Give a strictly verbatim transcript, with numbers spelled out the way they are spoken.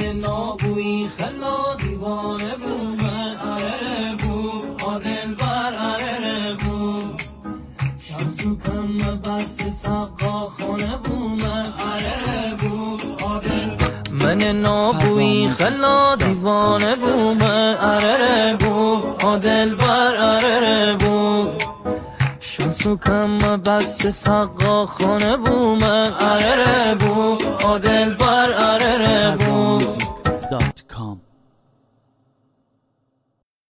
نابویی خلا دیوانه بو من اره بو آدل بر اره بو شانسو کم بس سقا خانه بو من اره بو آدل من نابویی خلا دیوانه بو من اره بو آدل بر اره بو شانسو کم بس سقا خانه بو من اره بو آدل بر اره بو